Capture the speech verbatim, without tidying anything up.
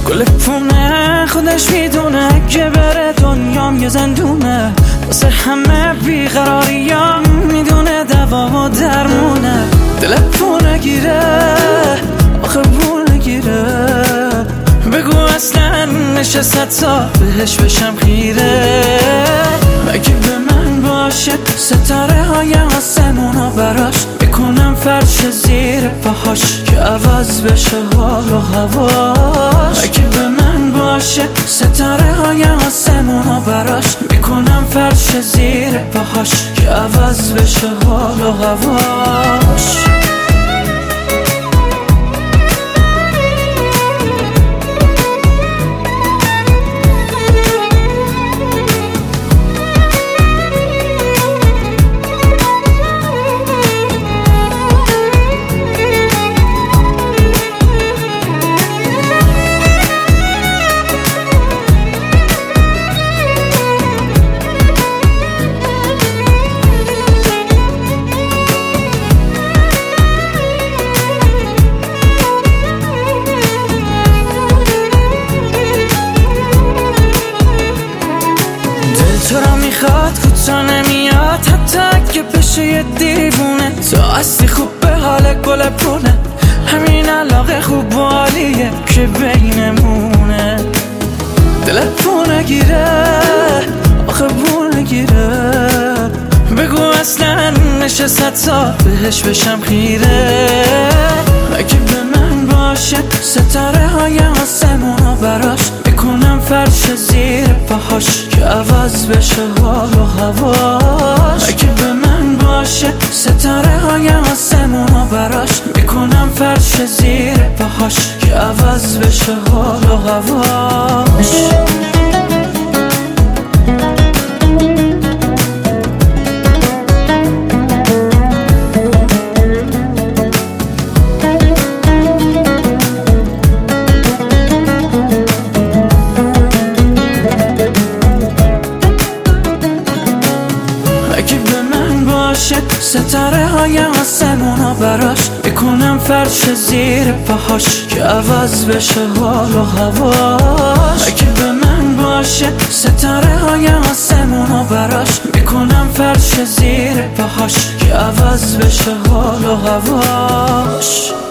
گل پونه خودش میدونه اگه بره دنیام یه زندونه، واسه همه بیقراریام میدونه دوا و درمونه. دل پونه گیره آخه پونه گیره، بگو اصلا نشست تا بهش بشم خیره. اگه به من باشه ستاره های آسمونا براش میکنم فرش زیر پاهاش که عوض بشه حال و هواش. اگه به من باشه ستاره های آسمونا براش میکنم فرش زیر پاهاش که عوض بشه حال و هواش. تو را میخواد کوتا نمیاد حتی اگه بشه یه دیوونه. تو هستی خوب به حال گل پونه، همین علاقه خوب و عالیه که بینمونه. دل پونه گیره آخه پونه گیره، بگو اصلا نشست تا بهش بشم خیره. اگه به من باشه ستاره های آسمونا براش میکنم فرش زیر پاهاش که عوض بشه حال و هواش. اگه به من باشه ستاره های آسمونا براش میکنم فرش زیر پاهاش که عوض بشه حال و هواش. ستاره های آسمونا براش میکنم فرش زیر پاهاش که عوض بشه حال و هواش. اگه به من باشه ستاره های آسمونا براش میکنم فرش زیر پاهاش که عوض بشه حال و هواش.